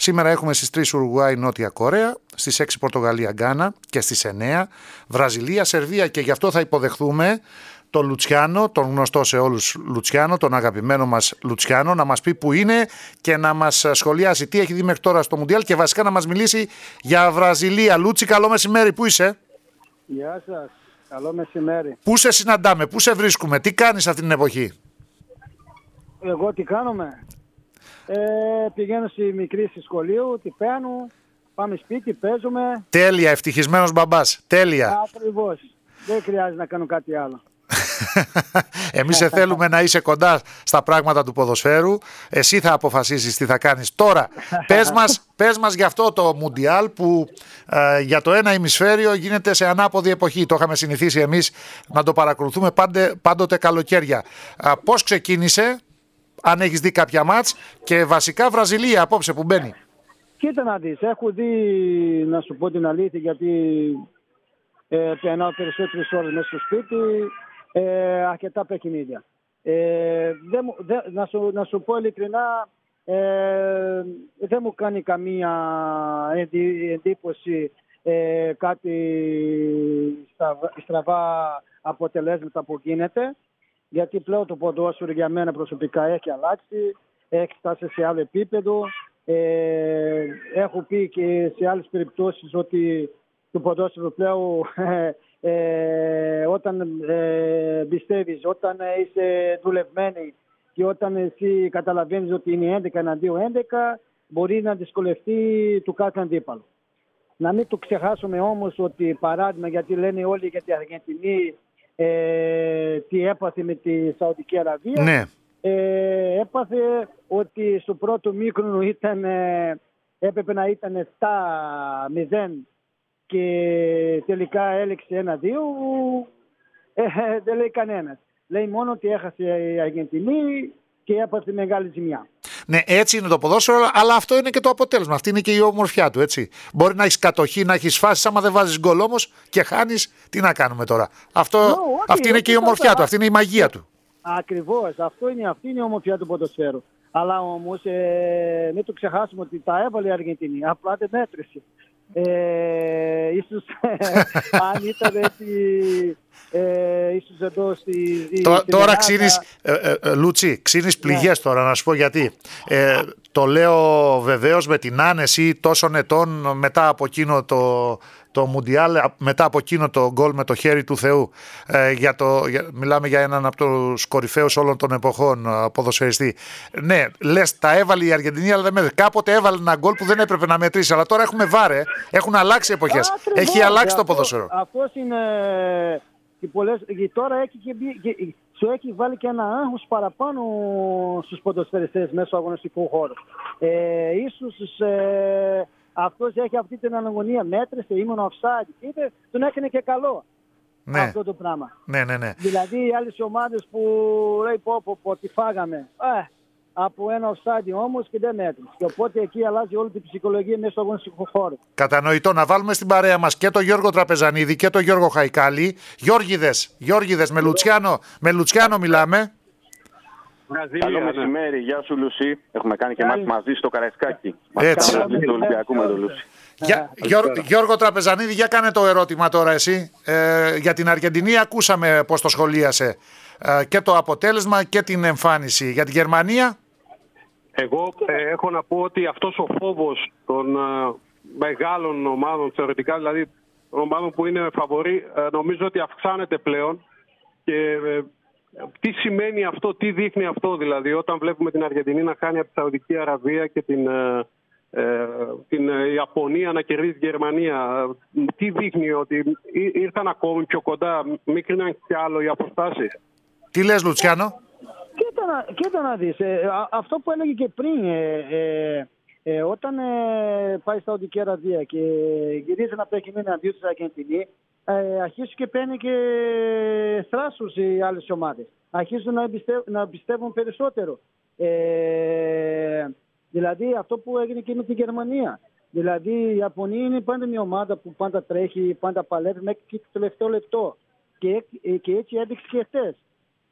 Σήμερα έχουμε στις 3 Ουρουγουάη, Νότια Κορέα, στις 6 Πορτογαλία, Γκάνα και στις 9 Βραζιλία, Σερβία, και γι' αυτό θα υποδεχθούμε τον Λουτσιάνο, τον γνωστό σε όλους Λουτσιάνο, τον αγαπημένο μας Λουτσιάνο, να μας πει που είναι και να μας σχολιάσει τι έχει δει μέχρι τώρα στο Μουντιάλ και βασικά να μας μιλήσει για Βραζιλία. Λούτσι, καλό μεσημέρι, πού είσαι? Γεια σας, καλό μεσημέρι. Πού σε συναντάμε, πού σε βρίσκουμε, τι κάνεις αυτή την εποχή? Εγώ τι κάνουμε? Πηγαίνω στη μικρή στη σχολείο, τι παίρνω, πάμε σπίτι, παίζουμε. Τέλεια, ευτυχισμένος μπαμπάς, τέλεια. Ακριβώς, δεν χρειάζεται να κάνω κάτι άλλο. Εμείς θέλουμε να είσαι κοντά στα πράγματα του ποδοσφαίρου. Εσύ θα αποφασίσεις τι θα κάνεις. Τώρα, πες μας για αυτό το Μουντιάλ που για το ένα ημισφαίριο γίνεται σε ανάποδη εποχή. Το είχαμε συνηθίσει εμείς να το παρακολουθούμε πάντοτε καλοκαίρια. Πώς ξεκίνησε, αν έχεις δει κάποια μάτς, και βασικά Βραζιλία απόψε που μπαίνει? Κοίτα να δεις, έχω δει, να σου πω την αλήθεια, γιατί περνάω περισσότερες ώρες μέσα στο σπίτι, αρκετά παιχνίδια. Να σου πω ειλικρινά, δεν μου κάνει καμία εντύπωση κάτι στραβά αποτελέσματα που γίνεται, γιατί πλέον το ποδόσφαιρο για μένα προσωπικά έχει αλλάξει, έχει φτάσει σε άλλο επίπεδο. Έχω πει και σε άλλες περιπτώσεις ότι το ποδόσφαιρο πλέον όταν πιστεύεις, όταν είσαι δουλευμένη και όταν εσύ καταλαβαίνεις ότι είναι 11 εναντίον 11, μπορεί να δυσκολευτεί του κάθε αντίπαλο. Να μην το ξεχάσουμε όμως ότι, παράδειγμα, γιατί λένε όλοι για την Αργεντινή τι έπαθε με τη Σαουδική Αραβία, ναι. Έπαθε ότι στο πρώτο μήχρονο έπρεπε να ήταν 7-0 και τελικά έλεξε 1-2, δεν λέει κανένας. Λέει μόνο ότι έχασε η Αργεντινή και έπαθε μεγάλη ζημιά. Ναι, έτσι είναι το ποδόσφαιρο, αλλά αυτό είναι και το αποτέλεσμα. Αυτή είναι και η ομορφιά του, έτσι. Μπορεί να έχεις κατοχή, να έχεις φάσεις, άμα δεν βάζεις γκολ όμως και χάνεις, τι να κάνουμε τώρα? Αυτή είναι και η ομορφιά του, αυτή είναι η μαγεία του. Ακριβώς, αυτή είναι η ομορφιά του ποδοσφαίρου. Αλλά όμως μην το ξεχάσουμε ότι τα έβαλε η Αργεντινή, απλά δεν μέτρησε. Ίσως αν ήταν έτσι, ίσως εδώ τώρα ξύνεις, Λούτσι, ξύνεις πληγές τώρα, να σου πω γιατί. Το λέω βεβαίως με την άνεση τόσων ετών μετά από εκείνο το Μουντιάλ, μετά από εκείνο το γκολ με το χέρι του Θεού. Μιλάμε για έναν από τους κορυφαίους όλων των εποχών ποδοσφαιριστή. Ναι, λες τα έβαλε η Αργεντινή, αλλά δεν μέτρησε. Κάποτε έβαλε ένα γκολ που δεν έπρεπε να μετρήσει, αλλά τώρα έχουμε βάρε, έχουν αλλάξει εποχές. Έχει αλλάξει το ποδόσφαιρο. Αυτός είναι. Και τώρα σου έχει βάλει και ένα άγχος παραπάνω στους ποδοσφαιριστές μέσω αγωνιστικού χώρου. Ίσως αυτός έχει αυτή την αναγωνία, μέτρησε, ήμουν offside, τον έκανε και καλό, ναι, αυτό το πράγμα. Ναι. Δηλαδή οι άλλες ομάδες που λέει πω τι φάγαμε, από ένα offside όμως και δεν μέτρησε. Και οπότε εκεί αλλάζει όλη την ψυχολογία μέσα στο αγωνιστικό χώρο. Κατανοητό. Να βάλουμε στην παρέα μας και τον Γιώργο Τραπεζανίδη και τον Γιώργο Χαϊκάλη. Γιώργηδες με Λουτσιάνο μιλάμε. Καλό μεσημέρι, γεια σου Λουσί. Έχουμε κάνει και μάτς μαζί στο Καραϊσκάκι. Έτσι. Μας κάνει το Ολυμπιακό με τον Λουσί. Γιώργο Τραπεζανίδη, για κάνε το ερώτημα τώρα εσύ. Για την Αργεντινή ακούσαμε πώς το σχολίασε και το αποτέλεσμα και την εμφάνιση. Για τη Γερμανία? Εγώ έχω να πω ότι αυτός ο φόβος των μεγάλων ομάδων, θεωρητικά δηλαδή των ομάδων που είναι φαβορί, νομίζω ότι αυξάνεται πλέον. Και τι σημαίνει αυτό, τι δείχνει αυτό δηλαδή, όταν βλέπουμε την Αργεντινή να χάνει από τη Σαουδική Αραβία και την Ιαπωνία να κερδίζει τη Γερμανία? Τι δείχνει, ότι ήρθαν ακόμη πιο κοντά, μίκριναν κι άλλο οι αποστάσεις? Τι λες, Λουτσιάνο? Κοίτα να δεις, αυτό που έλεγε και πριν, όταν πάει στη Σαουδική Αραβία και γυρίζει να παίξει με έναν αντίον της Αργεντινή, αρχίζουν και παίρνει και θράσους οι άλλες ομάδες. Αρχίζουν να πιστεύουν περισσότερο. Δηλαδή αυτό που έγινε και με τη Γερμανία. Δηλαδή η Ιαπωνία είναι πάντα μια ομάδα που πάντα τρέχει, πάντα παλεύει μέχρι και το τελευταίο λεπτό. Και έτσι έδειξε και χτες.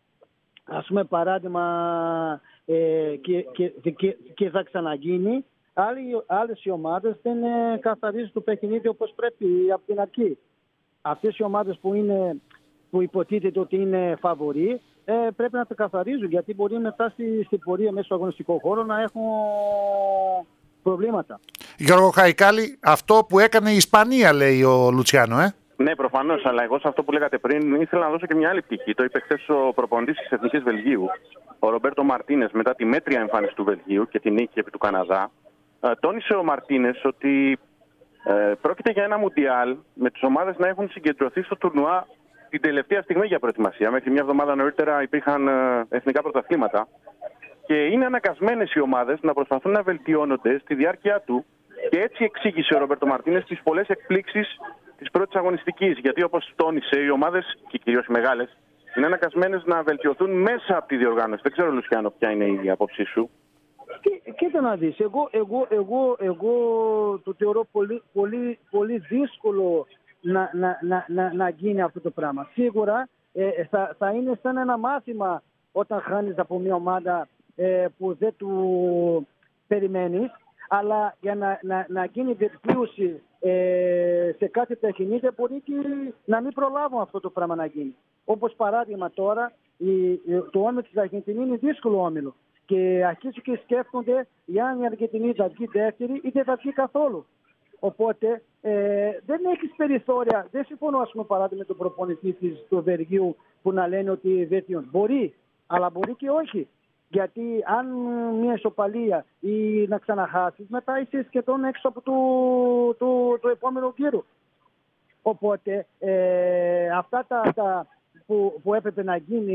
Ας πούμε παράδειγμα, και θα ξαναγίνει, Άλλες οι ομάδες δεν καθαρίζουν το παιχνίδι όπως πρέπει από την αρχή. Αυτές οι ομάδες που υποτίθεται ότι είναι φαβορί, πρέπει να τα καθαρίζουν, γιατί μπορεί μετά στην πορεία μέσα στο αγωνιστικό χώρο να έχουν προβλήματα. Γιώργο Χαϊκάλη, αυτό που έκανε η Ισπανία, λέει ο Λουτσιάνο, Ναι, προφανώς, αλλά εγώ σε αυτό που λέγατε πριν ήθελα να δώσω και μια άλλη πτυχή. Το είπε χθες ο προπονητής της Εθνικής Βελγίου, ο Ρομπέρτο Μαρτίνες, μετά τη μέτρια εμφάνιση του Βελγίου και την νίκη επί του Καναδά. Τόνισε ο Μαρτίνες ότι πρόκειται για ένα μουντιάλ με τις ομάδες να έχουν συγκεντρωθεί στο τουρνουά την τελευταία στιγμή για προετοιμασία. Μέχρι μια εβδομάδα νωρίτερα υπήρχαν εθνικά πρωταθλήματα και είναι αναγκασμένες οι ομάδες να προσπαθούν να βελτιώνονται στη διάρκεια του. Και έτσι εξήγησε ο Ρομπέρτο Μαρτίνες τις πολλές εκπλήξεις της πρώτης αγωνιστικής. Γιατί όπως τόνισε, οι ομάδες και κυρίως οι μεγάλες είναι αναγκασμένες να βελτιωθούν μέσα από τη διοργάνωση. Δεν ξέρω, Λουσιάνο, ποια είναι η άποψή σου. Κοίτα να δεις, εγώ το θεωρώ πολύ δύσκολο να γίνει αυτό το πράγμα. Σίγουρα θα είναι σαν ένα μάθημα όταν χάνεις από μια ομάδα που δεν του περιμένεις, αλλά για να γίνει βελτίωση σε κάθε παιχνίδι μπορεί και να μην προλάβουν αυτό το πράγμα να γίνει. Όπως παράδειγμα τώρα, το όμιλο της Αργεντινής είναι δύσκολο όμιλο. Και αρχίζουν και σκέφτονται αν η Αργεντινή θα βγει δεύτερη ή δεν θα βγει καθόλου. Οπότε δεν έχεις περιθώρια. Δεν συμφωνώ, ας πούμε, παράδειγμα με τον προπονητή του Βελγίου που να λένε ότι δεν μπορεί. Αλλά μπορεί και όχι. Γιατί αν μια ισοπαλία ή να ξαναχάσεις, μετά είσαι σχεδόν έξω από το επόμενο γύρο. Οπότε αυτά τα που έπρεπε να γίνει,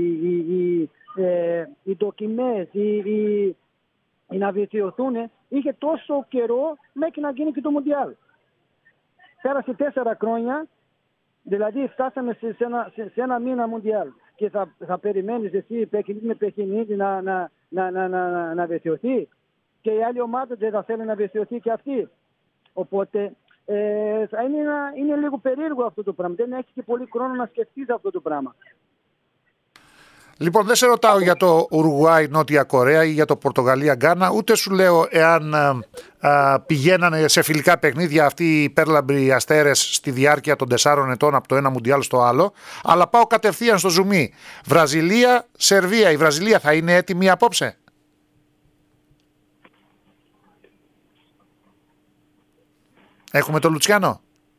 οι δοκιμές, οι να βελτιωθούν, είχε τόσο καιρό μέχρι να γίνει και το Μουντιάλ. Πέρασε 4 χρόνια, δηλαδή φτάσαμε σε ένα μήνα Μουντιάλ και θα περιμένεις εσύ παιχνίδι με παιχνίδι να βελτιωθεί και η άλλη ομάδα δεν θα θέλει να βελτιωθεί και αυτή. Οπότε θα είναι λίγο περίεργο αυτό το πράγμα. Δεν έχει και πολύ χρόνο να σκεφτείς αυτό το πράγμα. Λοιπόν, δεν σε ρωτάω για το Ουρουγουάι Νότια Κορέα ή για το Πορτογαλία Γκάνα, ούτε σου λέω εάν πηγαίνανε σε φιλικά παιχνίδια αυτοί οι υπέρλαμπροι αστέρες στη διάρκεια των 4 ετών από το ένα Μουντιάλ στο άλλο, αλλά πάω κατευθείαν στο ζουμί. Βραζιλία, Σερβία. Η Βραζιλία θα είναι έτοιμη απόψε? Έχουμε τον Λουτσιάνο.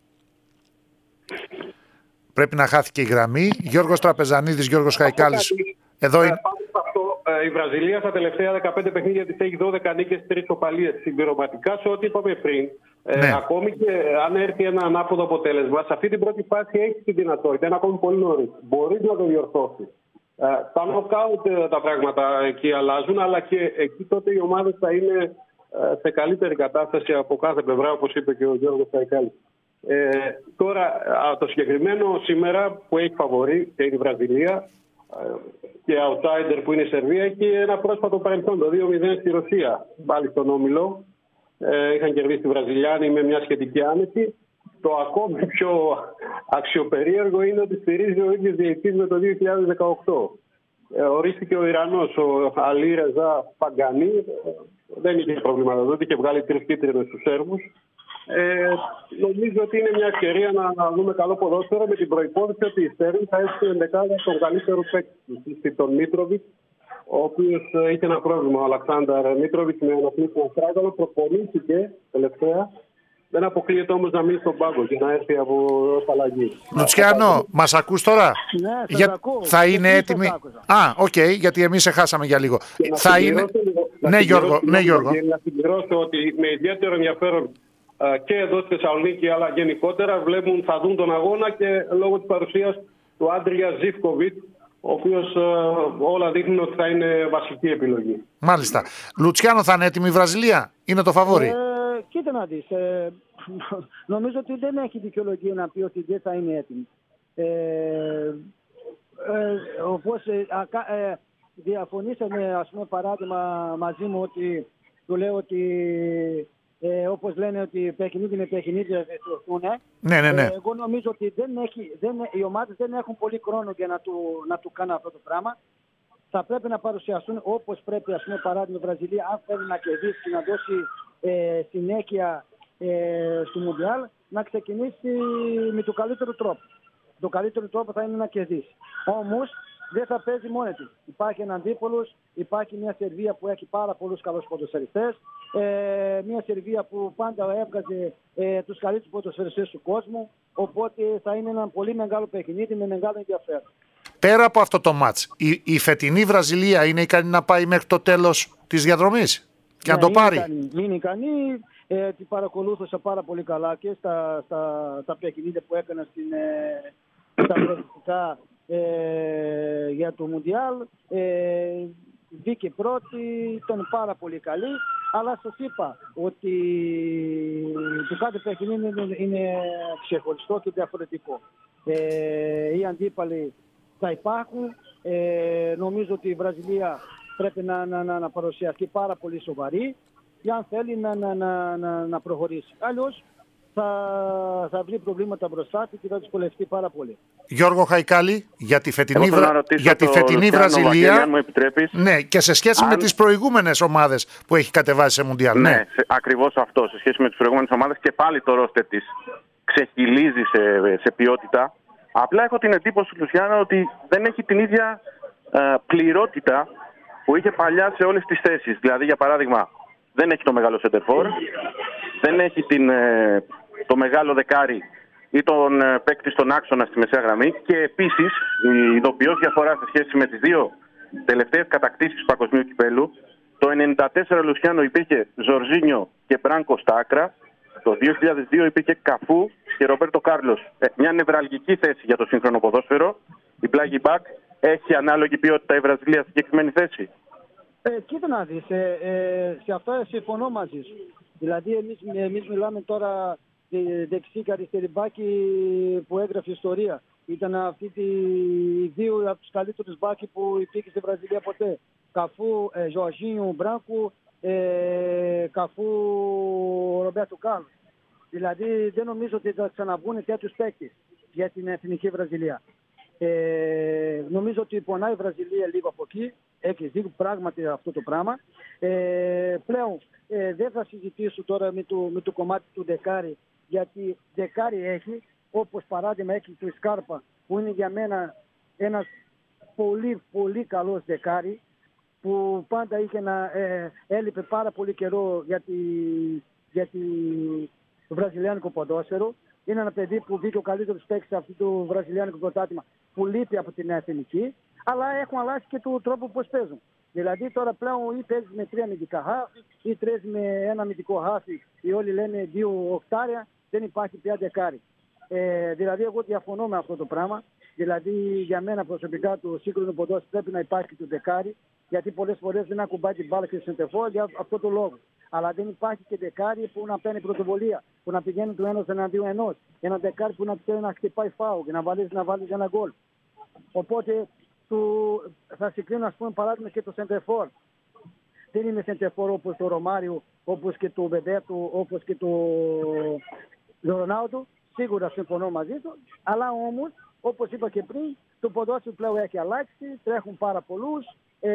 Πρέπει να χάθηκε η γραμμή. Γιώργος Τραπεζανίδης, Γιώργος Χαϊκάλης. Εδώ είναι. Η Βραζιλία στα τελευταία 15 παιχνίδια της έχει 12 νίκες, 3 ισοπαλίες. Συμπληρωματικά σε ό,τι είπαμε πριν, ακόμη και αν έρθει ένα ανάποδο αποτέλεσμα, σε αυτή την πρώτη φάση έχει τη δυνατότητα, είναι ακόμη πολύ νωρίς. Μπορεί να το διορθώσει. Τα νοκάουτ τα πράγματα εκεί αλλάζουν, αλλά και εκεί τότε οι ομάδες θα είναι σε καλύτερη κατάσταση από κάθε πλευρά, όπως είπε και ο Γιώργος Χαϊκάλης. Τώρα το συγκεκριμένο σήμερα που έχει φαβορί και η Βραζιλία και outsider που είναι η Σερβία έχει ένα πρόσφατο παρελθόν, το 2-0 στη Ρωσία, πάλι στον όμιλο. Είχαν κερδίσει τη Βραζιλιάνοι με μια σχετική άνεση. Το ακόμη πιο αξιοπερίεργο είναι ότι στηρίζει ο ίδιος διαιτητής με το 2018. Ορίστηκε ο Ιρανός, ο Αλή Ρεζά Παγκανή, δεν είχε προβλήματα τότε, είχε βγάλει 3 κίτρινες στους Σέρβους. Νομίζω ότι είναι μια ευκαιρία να δούμε καλό ποδόσφαιρο με την προϋπόθεση ότι η Στέρν θα έχει την δεκάδα τον καλύτερο παίκτη, τον Μίτροβιτ, ο οποίος είχε ένα πρόβλημα. Ο Αλεξάνδρ Μίτροβιτ με αναπλήκτο στράγγαλο προπονήθηκε τελευταία. Δεν αποκλείεται όμως να μείνει στον πάγκο και να έρθει από αλλαγή. Λουτσιάνο, μας ακούς τώρα? Ναι, σας ακούω. Θα είναι έτοιμη? Οκ, γιατί εμείς σε χάσαμε για λίγο. Θα είναι. Ναι, Γιώργο. Να συμπληρώσω ότι με ιδιαίτερο ενδιαφέρον και εδώ στη Θεσσαλονίκη αλλά γενικότερα θα δουν τον αγώνα και λόγω της παρουσίας του Άντρια Ζίβκοβιτ, ο οποίος όλα δείχνουν ότι θα είναι βασική επιλογή. Μάλιστα. Λουτσιάνο, θα είναι έτοιμη η Βραζιλία? Είναι το φαβόρι? Κοίτα να δεις. Νομίζω ότι δεν έχει δικαιολογία να πει ότι δεν θα είναι έτοιμη. Όπως διαφωνήσαμε, ας πούμε, παράδειγμα μαζί μου, ότι του λέω ότι όπως λένε ότι παιχνίδι με παιχνίδι θα βελτιωθούν. Ναι. Εγώ νομίζω ότι οι ομάδες δεν έχουν πολύ χρόνο για να του κάνουν αυτό το πράγμα. Θα πρέπει να παρουσιαστούν όπως πρέπει, ας πούμε, παράδειγμα η Βραζιλία, αν θέλει να κερδίσει και να δώσει συνέχεια στο Μουντιάλ, να ξεκινήσει με τον καλύτερο τρόπο. Το καλύτερο τρόπο θα είναι να κερδίσει. Όμως δεν θα παίζει μόνη του. Υπάρχει ένα αντίπολος, υπάρχει μια Σερβία που έχει πάρα πολλούς καλούς ποδοσφαιριστές, μια Σερβία που πάντα έβγαζε τους καλύτερους ποδοσφαιριστές του κόσμου, οπότε θα είναι ένα πολύ μεγάλο παιχνίδι με μεγάλο ενδιαφέρον. Πέρα από αυτό το μάτς, η φετινή Βραζιλία είναι ικανή να πάει μέχρι το τέλος της διαδρομής και να το πάρει? Είναι ικανή. Την παρακολούθησα πάρα πολύ καλά και στα παιχνίδια που έκανα στα προεδρικά για το Μουντιάλ. Βγήκε πρώτη, ήταν πάρα πολύ καλή, αλλά σας είπα ότι το κάθε παιχνίδι είναι ξεχωριστό και διαφορετικό. Οι αντίπαλοι θα υπάρχουν. Νομίζω ότι η Βραζιλία πρέπει να παρουσιαστεί πάρα πολύ σοβαρή για αν θέλει να προχωρήσει. Αλλιώς θα βρει προβλήματα μπροστά του και θα δυσκολευτεί πάρα πολύ. Γιώργο Χαϊκάλη, για τη φετινή Βραζιλία, μου επιτρέπεις. Ναι, και σε σχέση με τις προηγούμενες ομάδες που έχει κατεβάσει σε Μουντιάλ. Ναι, ακριβώς αυτό. Σε σχέση με τις προηγούμενες ομάδες και πάλι το ρόστερ της ξεχυλίζει σε ποιότητα. Απλά έχω την εντύπωση, Λουσιάνο, ότι δεν έχει την ίδια πληρότητα που είχε παλιά σε όλες τις θέσεις. Δηλαδή, για παράδειγμα, δεν έχει το μεγάλο σεντερφόρ, δεν έχει το μεγάλο δεκάρι ή τον παίκτη στον άξονα στη μεσαία γραμμή και επίσης η ειδοποιώς διαφορά σε σχέση με τις δύο τελευταίες κατακτήσεις του παγκοσμίου κυπέλου. Το 1994, Λουσιάνο, υπήρχε Ζορζίνιο και Μπράνκο στα άκρα. Το 2002 υπήρχε Καφού και Ρομπέρτο Κάρλος. Μια νευραλγική θέση για το σύγχρονο ποδόσφαιρο. Η πλάγι μπακ έχει ανάλογη ποιότητα η Βραζιλία στη συγκεκριμένη θέση? Κοίτα να δεις, σε αυτό συμφωνώ μαζί σου. Δηλαδή εμείς μιλάμε τώρα δεξί και αριστερή μπάκη που έγραφε ιστορία. Ήταν αυτοί οι δύο από τους καλύτερους μπάκοι που υπήρχε στη Βραζιλία ποτέ. Καφού, Ζωζίνιο, Μπράνκο, Καφού, Ρομπέρτο Κάρλος. Δηλαδή δεν νομίζω ότι θα ξαναβγούν τέτοιους παίκτες για την εθνική Βραζιλία. Νομίζω ότι πονάει η Βραζιλία λίγο από εκεί. Έχει δει πράγματι αυτό το πράγμα. Πλέον δεν θα συζητήσω τώρα με το κομμάτι του δεκάρι, γιατί δεκάρι έχει, όπως παράδειγμα έχει το Σκάρπα, που είναι για μένα ένας πολύ πολύ καλός δεκάρι, που πάντα έλειπε πάρα πολύ καιρό για τη βραζιλιάνικο ποδόσφαιρο. Είναι ένα παιδί που βγήκε ο καλύτερος παίκτης σε αυτό το βραζιλιάνικο πρωτάθλημα, που λείπει από την εθνική, αλλά έχουν αλλάξει και τον τρόπο πώς παίζουν. Δηλαδή τώρα πλέον ή παίζεις με 3 αμυντικά χάφη ή 3 με ένα αμυντικό χάφη, ή όλοι λένε 2 οκτάρια, δεν υπάρχει πια δεκάρι. Δηλαδή εγώ διαφωνώ με αυτό το πράγμα. Δηλαδή για μένα προσωπικά το σύγχρονο ποδόσφαιρο πρέπει να υπάρχει και το δεκάρι, γιατί πολλές φορές δεν ακουμπάει την μπάλα και σεντερφόρ για αυτό το λόγο. Αλλά δεν υπάρχει και δεκάρι που να παίρνει πρωτοβολία, που να πηγαίνει του ένας εναντίον ενός. Ένα δεκάρι που να θέλει να χτυπάει φάου και να βάλει ένα γκολ. Οπότε θα συγκρίνω, ας πούμε, παράδειγμα και το σεντερφόρ. Δεν είναι σεντερφόρ όπως το Ρωμάριο, όπως και το Μπεμπέτο, όπως και το Ρονάλντο. Σίγουρα συμφωνώ μαζί του, αλλά όμως, όπως είπα και πριν, το ποδόσφαιρο πλέον έχει αλλάξει, τρέχουν πάρα πολλούς.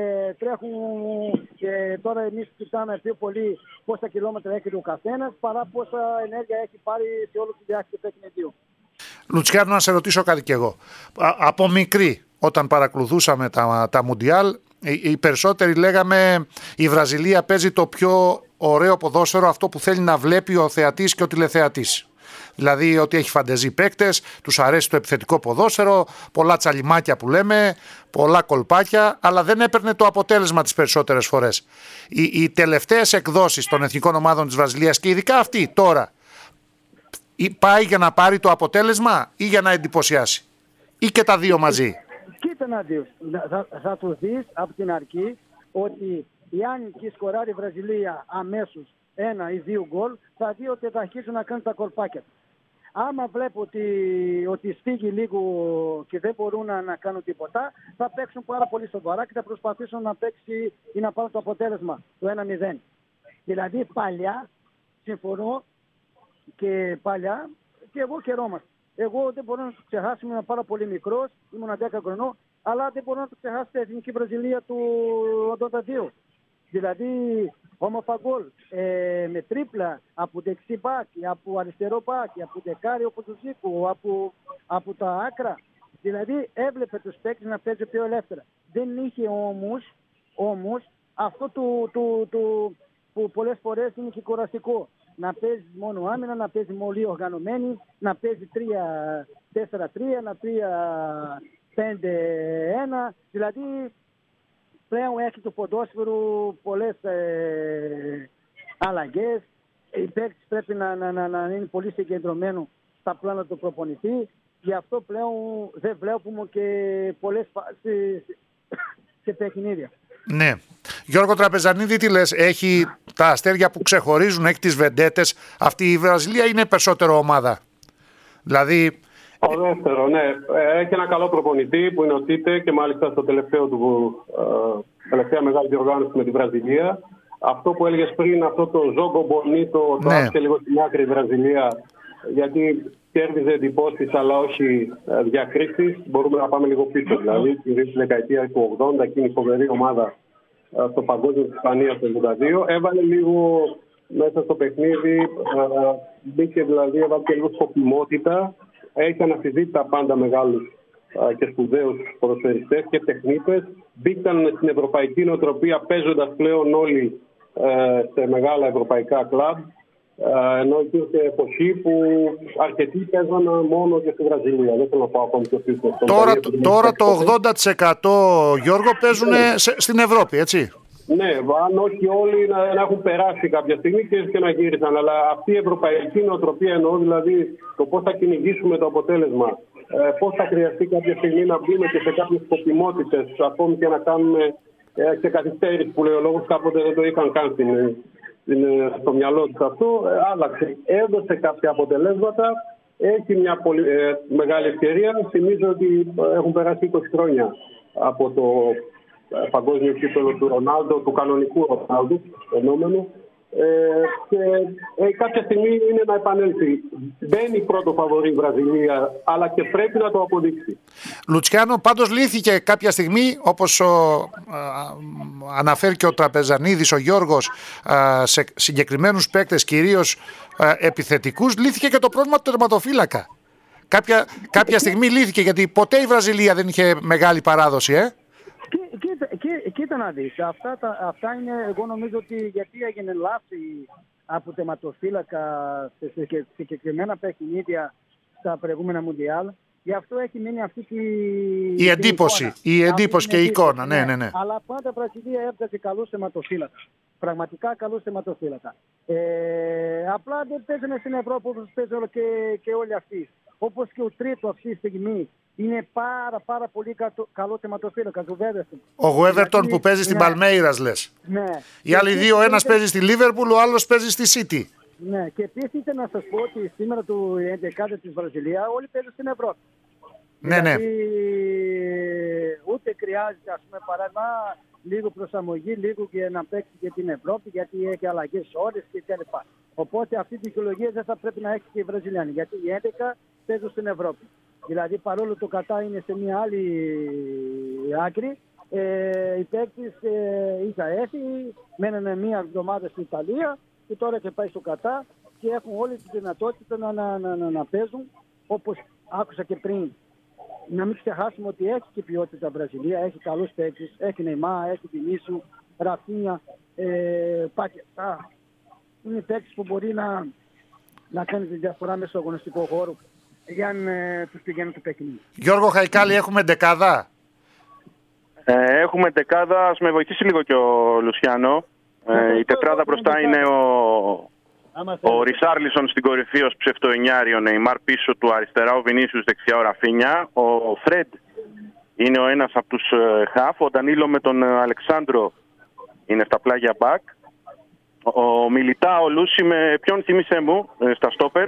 Τώρα εμείς κοιτάμε πιο πολύ πόσα χιλιόμετρα έχει ο καθένας παρά πόσα ενέργεια έχει πάρει σε όλο τη διάρκεια του παιχνιδιού. Λουτσιάνο, να σε ρωτήσω κάτι κι εγώ. Από μικρή, όταν παρακολουθούσαμε τα Μουντιάλ, οι περισσότεροι λέγαμε η Βραζιλία παίζει το πιο ωραίο ποδόσφαιρο, αυτό που θέλει να βλέπει ο θεατής και ο τηλεθεατής. Δηλαδή ότι έχει φαντεζή παίκτες, τους αρέσει το επιθετικό ποδόσφαιρο, πολλά τσαλιμάκια που λέμε, πολλά κολπάκια, αλλά δεν έπαιρνε το αποτέλεσμα τις περισσότερες φορές. Οι τελευταίες εκδόσεις των εθνικών ομάδων της Βραζιλίας και ειδικά αυτή τώρα, πάει για να πάρει το αποτέλεσμα ή για να εντυπωσιάσει, ή και τα δύο μαζί? Κοίτα να δεις, θα το δεις από την αρχή ότι αν και σκοράρει η Βραζιλία αμέσως 1 ή 2 γκολ, θα δει ότι θα αρχίσουν να κάνουν τα κολπάκια. Άμα βλέπω ότι σφίγγει λίγο και δεν μπορούν να κάνουν τίποτα, θα παίξουν πάρα πολύ σοβαρά και θα προσπαθήσουν να παίξει ή να πάρουν το αποτέλεσμα το 1-0. Δηλαδή παλιά, συμφωνώ, και παλιά και εγώ χαιρόμαστε. Εγώ δεν μπορώ να το ξεχάσω, ήμουν πάρα πολύ μικρός, ήμουν 10 χρονών, αλλά δεν μπορώ να το ξεχάσω την εθνική Βραζιλία του 82. Δηλαδή όμορφα γκολ, με τρίπλα από δεξί μπάκι, από αριστερό μπάκι, από δεκάρι από του Ζήκου, από τα άκρα. Δηλαδή έβλεπε τους παίκτες να παίζει πιο ελεύθερα. Δεν είχε όμως αυτό που πολλές φορές είναι και κουραστικό. Να παίζει μόνο άμυνα, να παίζει πολύ οργανωμένη, να παίζει 3-4-3, να 3-5-1. Δηλαδή πλέον έχει το ποδόσφαιρο πολλές αλλαγές. Οι παίκτες πρέπει να είναι πολύ συγκεντρωμένοι στα πλάνα του προπονητή. Γι' αυτό πλέον δεν βλέπουμε και πολλές φάσεις σε παιχνίδια. Ναι. Γιώργο Τραπεζανίδη, τι λες, έχει τα αστέρια που ξεχωρίζουν, έχει τις βεντέτες. Αυτή η Βραζιλία είναι περισσότερο ομάδα. Δηλαδή... Το δεύτερο, ναι. Έχει ένα καλό προπονητή που είναι ο Τίτε και μάλιστα στο τελευταία μεγάλη διοργάνωση με τη Βραζιλία. Αυτό που έλεγες πριν, αυτό το Ζόγκο Μπονίτο, το άφησε λίγο στην άκρη η Βραζιλία, γιατί κέρδιζε εντυπώσεις αλλά όχι διακρίσεις. Μπορούμε να πάμε λίγο πίσω, δηλαδή τη δεκαετία του 80, εκείνη η φοβερή ομάδα στο παγκόσμιο της Ισπανίας το 1982. Έβαλε λίγο μέσα στο παιχνίδι, μπήκε δηλαδή, έβαλε και λίγο σκοπιμότητα. Έχει αναφυσβήτητα πάντα μεγάλους και σπουδαίους ποδοσφαιριστές και τεχνίτες. Μπήκαν στην ευρωπαϊκή νοοτροπία παίζοντας πλέον όλοι σε μεγάλα ευρωπαϊκά κλαμπ. Ενώ υπήρχε εποχή που αρκετοί παίζαν μόνο και στη Βραζιλία. Δεν θέλω να πάω ακόμη πιο πίσω. Τώρα το 80% Γιώργο παίζουν στην Ευρώπη, έτσι. Ναι, αν όχι όλοι να έχουν περάσει κάποια στιγμή και να γύρισαν. Αλλά αυτή η ευρωπαϊκή νοοτροπία εννοώ, δηλαδή το πώς θα κυνηγήσουμε το αποτέλεσμα, πώς θα χρειαστεί κάποια στιγμή να μπούμε και σε κάποιες σκοπιμότητες, ακόμη και να κάνουμε και καθυστέρηση που λέει ο λόγος, κάποτε δεν το είχαν καν στο μυαλό του αυτό, άλλαξε. Έδωσε κάποια αποτελέσματα, έχει μια πολύ μεγάλη ευκαιρία. Θυμίζω ότι έχουν περάσει 20 χρόνια από το παγκόσμιο κύπελλο του Ρονάλντο, του κανονικού Ρονάλντου, ενόμενου. Και κάποια στιγμή είναι να επανέλθει. Μπαίνει πρώτο φαβορί η Βραζιλία, αλλά και πρέπει να το αποδείξει. Λουτσιάνο, πάντως λύθηκε κάποια στιγμή, όπως αναφέρει και ο Τραπεζανίδης, ο Γιώργος, σε συγκεκριμένους παίκτες, κυρίως επιθετικούς, λύθηκε και το πρόβλημα του τερματοφύλακα. Κάποια στιγμή λύθηκε, γιατί ποτέ η Βραζιλία δεν είχε μεγάλη παράδοση, Κοίτα να δεις, αυτά είναι, εγώ νομίζω ότι γιατί έγινε λάθη από τερματοφύλακα σε συγκεκριμένα παιχνίδια στα προηγούμενα Μουντιάλ. Γι' αυτό έχει μείνει αυτή η εντύπωση και η εικόνα. Ναι. Αλλά πάντα η Βραζιλία έβγαζε καλούς τερματοφύλακας. Πραγματικά καλούς τερματοφύλακας. Απλά δεν παίζανε στην Ευρώπη όπως παίζουν και όλοι αυτοί. Όπως και ο τρίτο αυτή τη στιγμή είναι πάρα πολύ καλό τερματοφύλακας, ο Βέβερτον. Ο Γουέβερτον που παίζει στην Παλμέιρας, λες. Ναι. Οι άλλοι δύο, ένας παίζει στη Λίβερπουλ, ο άλλος παίζει στη Σίτι. Ναι, και επίσης ήθελα να σας πω ότι σήμερα το 11 της Βραζιλία όλοι παίζουν στην Ευρώπη. Ναι. Δηλαδή, ούτε χρειάζεται, ας πούμε, παράδειγμα, λίγο προσαρμογή, λίγο και να παίξει και την Ευρώπη, γιατί έχει αλλαγές ώρες και κλπ. Οπότε αυτή τη δικαιολογία δεν θα πρέπει να έχει και οι Βραζιλιάνοι, γιατί οι 11 παίζουν στην Ευρώπη. Δηλαδή, παρόλο το Κατά είναι σε μια άλλη άκρη, οι παίκτες είχα έρθει, μένανε μία εβδομάδα στην Ιταλία και τώρα και πάει στο Κατά και έχουν όλη τη δυνατότητα να παίζουν, όπως άκουσα και πριν. Να μην ξεχάσουμε ότι έχει και ποιότητα η Βραζιλία, έχει καλούς παίκτες, έχει Νεϊμάρ, έχει Βινίσιους, Ραφίνια, Πακετά. Είναι παίκτες που μπορεί να κάνει τη διαφορά μέσα στο αγωνιστικό χώρο για να τους πηγαίνουν το παιχνίδι. Γιώργο Χαϊκάλη, έχουμε δεκάδα. Έχουμε δεκάδα, ας με βοηθήσει λίγο και ο Λουσιάνο. Η τετράδα μπροστά είναι ο Ρισάρλισον στην κορυφή ως ψευτοεννιάρη, ο Νεϊμάρ πίσω του αριστερά, ο Βινίσιους δεξιά, ο Ραφίνια. Ο Φρεντ είναι ο ένας από τους χαφ, ο Ντανίλο με τον Αλεξάνδρο είναι στα πλάγια μπακ. Ο Μιλιτά, ο Λούσι με ποιον θύμισε μου στα στόπερ.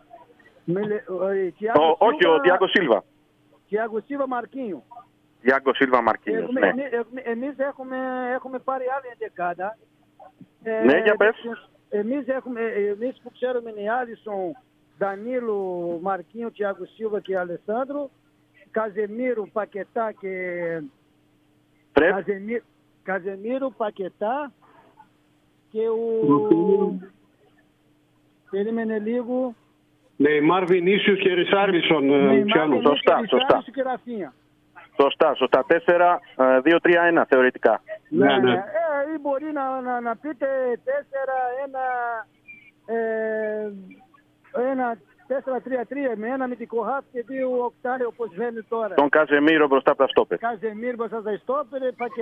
Όχι, ο Τιάγκο Σίλβα. Τιάγκο Σίλβα Μαρκίνιο. Τιάγκο Σίλβα Μαρκίνιο. Εμείς έχουμε πάρει άλλη δεκάδα. Ναι, για πες. Εμείς που ξέρουμε είναι Άλισον, Ντανίλο, Μαρκίνιο, Τιάγκο Σίλβα και Αλεσάνδρο, Καζεμίρου, Πακετά και... Καζεμίρου, Πακετά και περίμενε λίγο. Νεϊμάρ, Βινίσιους και Ρισάρλισον. Σωστά. Και Ραφίνια. Σωστά. 4-2-3-1 θεωρητικά. Ναι. Ή μπορεί να πείτε 4-3-3 με ένα μυντικό χαφ και 2 οκτάρι όπως βαίνει τώρα. Τον Καζεμίρο μπροστά από τα στόπερ. Καζεμίρο μπροστά από τα στόπερ,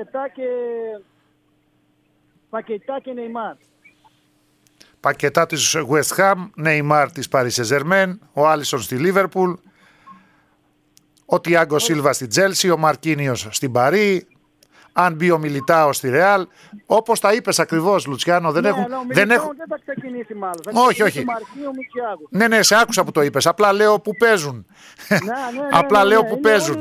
Πακετά και Νεϊμάρ. Πακετά της West Ham, Νεϊμάρ της Paris Saint-Germain, ο Άλισον στη Λίβερπουλ, ο Τιάγκο Σίλβα στη Τζέλσι, ο Μαρκίνιος στην Παρί, αν μπει ο Μιλιτάο στη Ρεάλ. Όπως τα είπες ακριβώς, Λουτσιάνο, δεν έχουν. Δεν θα ξεκινήσει μάλλον. Όχι. Ναι, σε άκουσα που το είπες. Απλά λέω που παίζουν. Απλά λέω που παίζουν.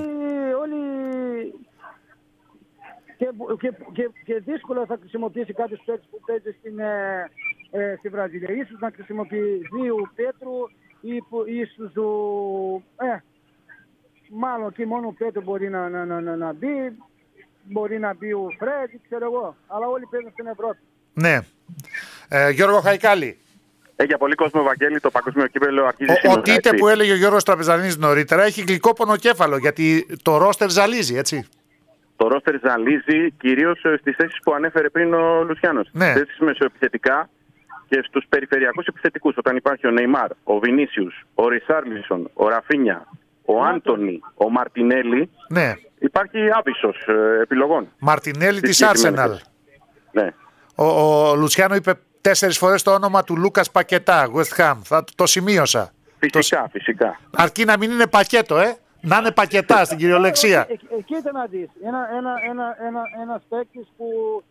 Και δύσκολα θα χρησιμοποιήσει κάποιος παίκτης που παίζει στη Βραζιλία. Ίσως να χρησιμοποιήσει ο Πέτρου ή ίσως μάλλον και μόνο ο Πέτρου μπορεί να μπει. Μπορεί να μπει ο Φρέντι, ξέρω εγώ. Αλλά όλοι παίζουν στην Ευρώπη. Ναι. Γιώργο Χαϊκάλη. Για πολύ κόσμο, Βαγγέλη, το παγκόσμιο κύπελλο αρχίζει σήμερα. Ο Τίτε που έλεγε ο Γιώργος Τραπεζανής νωρίτερα έχει γλυκό πονοκέφαλο γιατί το ρόστερ ζαλίζει, έτσι. Το ρόστερ ζαλίζει κυρίως στις θέσεις που ανέφερε πριν ο Λουτσιάνος. Ναι. Στις θέσεις μεσοεπιθετικά και στους περιφερειακούς επιθετικούς. Όταν υπάρχει ο Νεϊμάρ, ο Βινίσιους, ο Ρισάρλισον, ο Ραφίνια, ο Άντονι, ο Μαρτινέλη. Ναι. Υπάρχει άβυσσος επιλογών. Μαρτινέλη της Arsenal. Ναι. Ο Λουτσιάνο είπε 4 φορές το όνομα του Λούκας Πακετά, West Ham. Το σημείωσα. Φυσικά. Αρκεί να μην είναι πακέτο, να είναι πακετά στην κυριολεξία. Κοίτα να δεις. Ένας παίκτης που,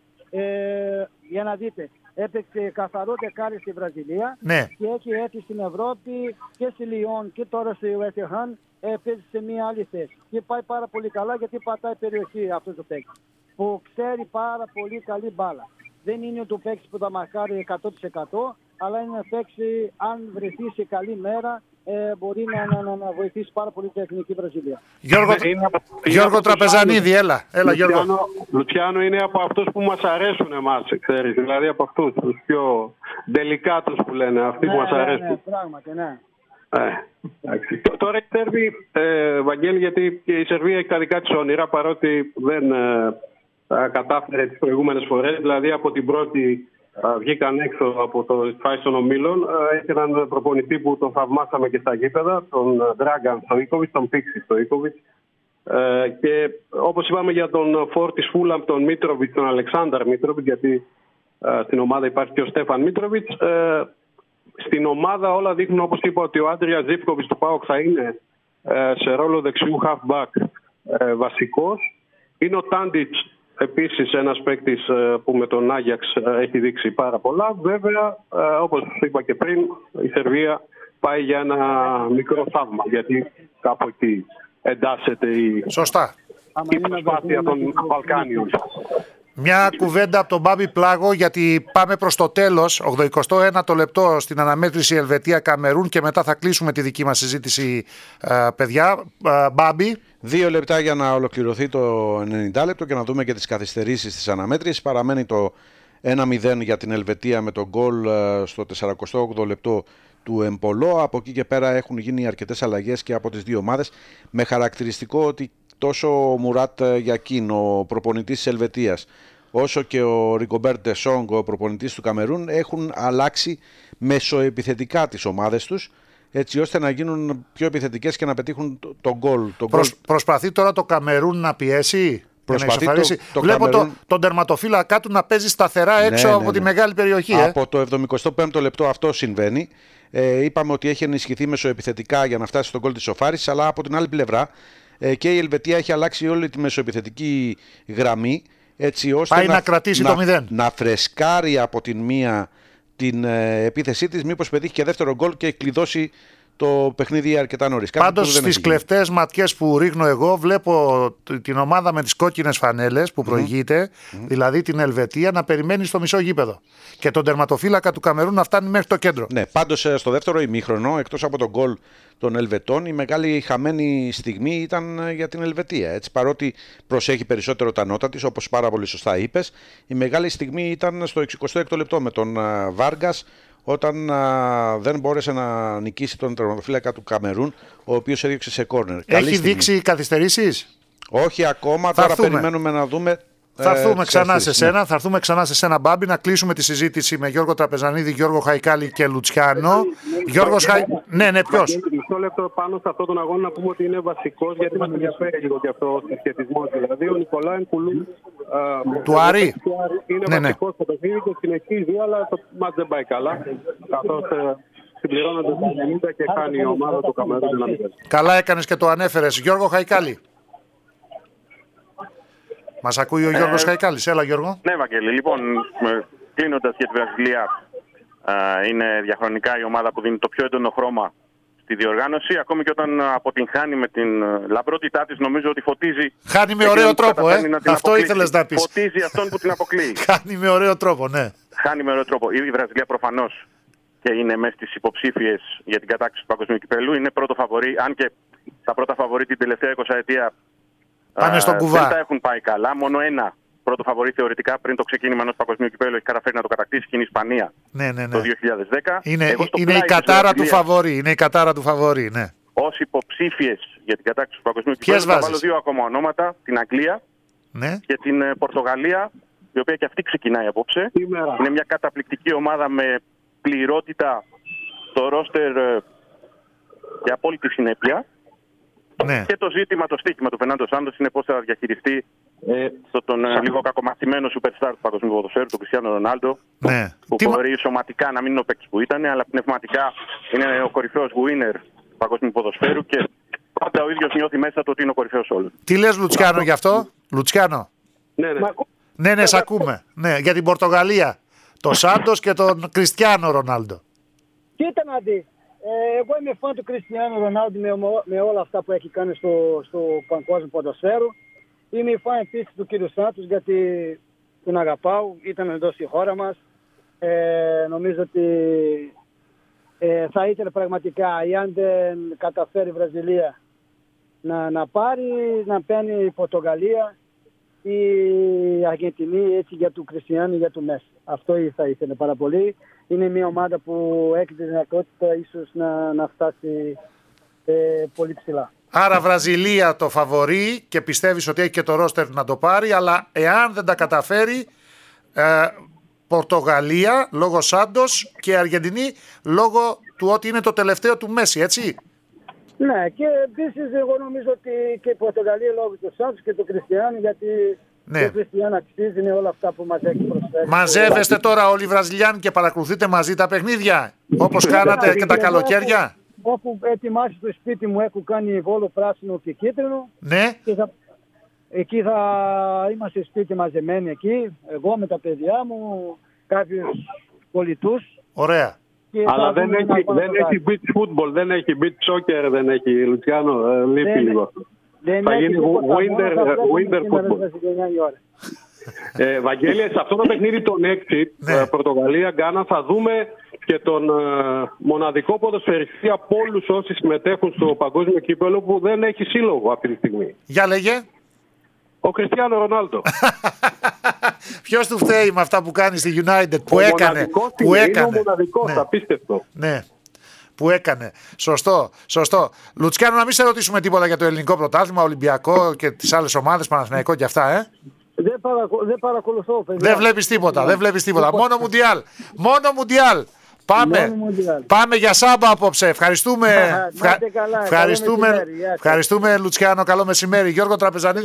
για να δείτε, έπαιξε καθαρό δεκάρι στη Βραζιλία, ναι, και έχει έρθει στην Ευρώπη και στη Λιόν και τώρα στη West Ham, παίζει σε μια άλλη θέση. Και πάει πάρα πολύ καλά γιατί πατάει περιοχή αυτός ο παίκτης, που ξέρει πάρα πολύ καλή μπάλα. Δεν είναι το παίκτης που θα μαρκάρει 100%, αλλά είναι ένα παίκτης, αν βρεθεί σε καλή μέρα, μπορεί να βοηθήσει πάρα πολύ την εθνική Βραζιλία. Γιώργο Τραπεζανίδη, έλα Γιώργο. Λουτσιάνο είναι από αυτούς που μας αρέσουν εμάς, ξέρεις, δηλαδή από αυτούς τους πιο δελικάτους που λένε, αυτοί που μας αρέσουν. Ναι, πράγματι, ναι. Τώρα η Σέρβη, Βαγγέλη, γιατί και η Σερβία έχει τα δικά της όνειρα, παρότι δεν κατάφερε τις προηγούμενες φορές, δηλαδή από την πρώτη βγήκαν έξω από το φάση των ομίλων. Έχει έναν προπονητή που τον θαυμάσαμε και στα γήπεδα, τον Ντράγκαν Στοίκοβιτς, τον Πίξη Στοίκοβιτς. Και όπως είπαμε για τον φόρ της Φούλαμ, τον Μίτροβιτς, τον Αλεξάνδαρ Μίτροβιτς, γιατί στην ομάδα υπάρχει και ο Στέφαν Μίτροβιτς. Στην ομάδα όλα δείχνουν, όπως είπα, ότι ο Άντρια Ζίβκοβιτς του ΠΑΟΚ θα είναι σε ρόλο δεξιού halfback βασικός. Είναι ο Τάντιτς επίσης ένας παίκτης που με τον Άγιαξ έχει δείξει πάρα πολλά. Βέβαια, όπως είπα και πριν, η Σερβία πάει για ένα μικρό θαύμα, γιατί κάπου εκεί εντάσσεται η προσπάθεια των Βαλκάνιων. Μια κουβέντα από τον Μπάμπη Πλάγο, γιατί πάμε προς το τέλος, 81ο λεπτό στην αναμέτρηση Ελβετία-Καμερούν και μετά θα κλείσουμε τη δική μας συζήτηση, παιδιά. Μπάμπη. 2 λεπτά για να ολοκληρωθεί το 90 λεπτό και να δούμε και τις καθυστερήσεις της αναμέτρησης. Παραμένει το 1-0 για την Ελβετία με τον γκολ στο 48ο λεπτό του Εμπολό. Από εκεί και πέρα έχουν γίνει αρκετές αλλαγές και από τις δύο ομάδες, με χαρακτηριστικό ότι τόσο ο Μουράτ Γιακίν, ο προπονητής της Ελβετίας, όσο και ο Ριγκομπέρ Ντεσόγκ, ο προπονητής του Καμερούν, έχουν αλλάξει μεσοεπιθετικά τις ομάδες τους, έτσι ώστε να γίνουν πιο επιθετικές και να πετύχουν τον γκολ. Προσπαθεί τώρα το Καμερούν να πιέσει. Βλέπω τον τερματοφύλακα του να παίζει σταθερά έξω από τη μεγάλη περιοχή. Από το 75ο λεπτό αυτό συμβαίνει. Είπαμε ότι έχει ενισχυθεί μεσοεπιθετικά για να φτάσει στον γκολ της σοφάρισης, αλλά από την άλλη πλευρά και η Ελβετία έχει αλλάξει όλη τη μεσοεπιθετική γραμμή, έτσι ώστε πάει να κρατήσει το 0. Να φρεσκάρει από την μία την επίθεσή της, μήπως πετύχει και δεύτερο γκολ και κλειδώσει το παιχνίδι αρκετά νωρίς. Πάντως στις κλεφτές ματιές που ρίχνω εγώ βλέπω την ομάδα με τις κόκκινες φανέλες που προηγείται, δηλαδή την Ελβετία, να περιμένει στο μισό γήπεδο και τον τερματοφύλακα του Καμερούν να φτάνει μέχρι το κέντρο. Ναι, πάντως στο δεύτερο ημίχρονο, εκτός από τον γκολ των Ελβετών, η μεγάλη χαμένη στιγμή ήταν για την Ελβετία. Έτσι, παρότι προσέχει περισσότερο τα νότα της, όπως πάρα πολύ σωστά είπες, η μεγάλη στιγμή ήταν στο 66ο λεπτό με τον Βάργκας, όταν δεν μπόρεσε να νικήσει τον τερματοφύλακα του Καμερούν, ο οποίος έδιωξε σε κόρνερ. Έχει δείξει καθυστερήσεις? Όχι ακόμα, τώρα περιμένουμε να δούμε. Θα έρθουμε ξανά σε σένα, θα έρθουμε ξανά σε σένα, Μπάμπη, να κλείσουμε τη συζήτηση με Γιώργο Τραπεζανίδη, Γιώργο Χαϊκάλη και Λουτσιάνο. Ναι, ποιος? Μισό λεπτό πάνω σε αυτόν τον αγώνα να πούμε ότι είναι βασικός, γιατί μας ενδιαφέρει λίγο και αυτό ο συσχετισμός. Δηλαδή, ο Νικολάη Νκουλού του Άρη είναι βασικός στο παιχνίδι και συνεχίζει, αλλά το μάτς δεν πάει καλά. Καθώς συμπληρώνονται τα 90 και κάνει η ομάδα του Καμερούν να μην. Καλά έκανες και το ανέφερες. Γιώργο Χαϊκάλη. Μας ακούει ο Γιώργος Χαϊκάλης. Έλα, Γιώργο. Ναι, Βαγγέλη. Λοιπόν, κλείνοντας για τη Βραζιλία, είναι διαχρονικά η ομάδα που δίνει το πιο έντονο χρώμα στη διοργάνωση. Ακόμη και όταν αποτυγχάνει με την λαμπρότητά της, νομίζω ότι φωτίζει. Χάνει με ωραίο τρόπο, Αυτό ήθελες να πεις. Φωτίζει αυτόν που την αποκλείει. Χάνει με ωραίο τρόπο, ναι. Χάνει με ωραίο τρόπο. Η Βραζιλία προφανώς και είναι μέσα στις υποψήφιες για την κατάκτηση του παγκοσμίου κυπέλλου. Είναι πρώτο φαβορί, αν και τα πρώτα φαβορί την τελευταία 20 ετία. Πάνε στον κουβά. Δεν τα έχουν πάει καλά. Μόνο ένα πρώτο φαβορί θεωρητικά πριν το ξεκίνημα ενός παγκοσμίου κυπέλλου έχει καταφέρει να το κατακτήσει, και είναι η Ισπανία το 2010. Είναι η κατάρα του φαβορί. Είναι η κατάρα του φαβορί, ναι. Ως υποψήφιες για την κατάκτηση του παγκοσμίου κυπέλλου θα βάλω δύο ακόμα ονόματα. Την Αγγλία και την Πορτογαλία, η οποία και αυτή ξεκινάει απόψε. Είναι μια καταπληκτική ομάδα με πληρότητα στο ρόστερ και απόλυτη συνέπεια. Ναι. Και το ζήτημα, το στοίχημα του Φερνάντο Σάντος είναι πώς θα διαχειριστεί τον λίγο κακομαθημένο superstar του παγκοσμίου ποδοσφαίρου, τον Κριστιάνο Ρονάλντο. Ναι. Που μπορεί σωματικά να μην είναι ο παίκτης που ήταν, αλλά πνευματικά είναι ο κορυφαίος winner του παγκοσμίου ποδοσφαίρου και πάντα ο ίδιος νιώθει μέσα του ότι είναι ο κορυφαίος όλων. Τι λες, Λουτσιάνο, γι' αυτό? Λουτσιάνο. Ναι, σ' ακούμε. Ναι, για την Πορτογαλία. Το Σάντος και τον Κριστιάνο Ρονάλντο. Κοίτα να δεις. Εγώ είμαι φαν του Κριστιάνο Ρονάλντο με όλα αυτά που έχει κάνει στο παγκόσμιο ποδοσφαίρο. Είμαι φαν επίσης του κ. Σάντος, γιατί τον αγαπάω. Ήταν εδώ στη χώρα μας. Νομίζω ότι θα ήθελε πραγματικά, αν δεν καταφέρει η Βραζιλία να παίρνει η Πορτογαλία ή η Αργεντινή, έτσι, για του Κριστιάνο ή για του Μέση. Αυτό θα ήθελε πάρα πολύ. Είναι μια ομάδα που έχει τη δυνατότητα ίσως να φτάσει πολύ ψηλά. Άρα Βραζιλία το φαβορί και πιστεύεις ότι έχει και το ρόστερ να το πάρει, αλλά εάν δεν τα καταφέρει, Πορτογαλία λόγω Σάντος και Αργεντινή λόγω του ότι είναι το τελευταίο του Μέση, έτσι? Ναι, και επίσης εγώ νομίζω ότι και η Πορτογαλία λόγω του Σάντος και του Κριστιάνο, γιατί ο Κριστιάνο αξίζει, είναι όλα αυτά που μας έχει προσφέρει. Μαζεύεστε τώρα όλοι οι Βραζιλιάνοι και παρακολουθείτε μαζί τα παιχνίδια, όπως κάνατε και τα καλοκαίρια? Όπου ετοιμάσει το σπίτι μου έχω κάνει βόλο πράσινο και κίτρινο. Ναι. Και εκεί θα είμαστε σπίτι μαζεμένοι εκεί, εγώ με τα παιδιά μου, κάποιους πολιτούς. Ωραία. Αλλά δεν έχει beach football, δεν έχει beach soccer, δεν έχει, Λουτσιάνο, λείπει λίγο. Θα γίνει winter football. Βαγγέλη, σε αυτό το παιχνίδι των exit, Πορτογαλία, Γκάνα, θα δούμε και τον μοναδικό ποδοσφαιριστή από όλους όσοι συμμετέχουν στο παγκόσμιο κύπελλο που δεν έχει σύλλογο αυτή τη στιγμή. Για λέγε. Ο Κριστιάνο Ρονάλντο. Ποιος του φταίει με αυτά που κάνει στη United, που έκανε. Είναι ο μοναδικός, απίστευτο. Ναι. Που έκανε. Σωστό, σωστό. Λουτσιάνο, να μην σε ρωτήσουμε τίποτα για το ελληνικό πρωτάθλημα, Ολυμπιακό και τις άλλες ομάδες, Παναθηναϊκό και αυτά, Δεν παρακολουθώ, παιδιά. Δεν βλέπεις τίποτα, δεν βλέπεις τίποτα. Μόνο Μουντιάλ. Μόνο Μουντιάλ. Πάμε για Σάμπα απόψε. Ευχαριστούμε, Λουτσιάνο. Καλό μεσημέρι. Γιώργο Τραπεζανίδη.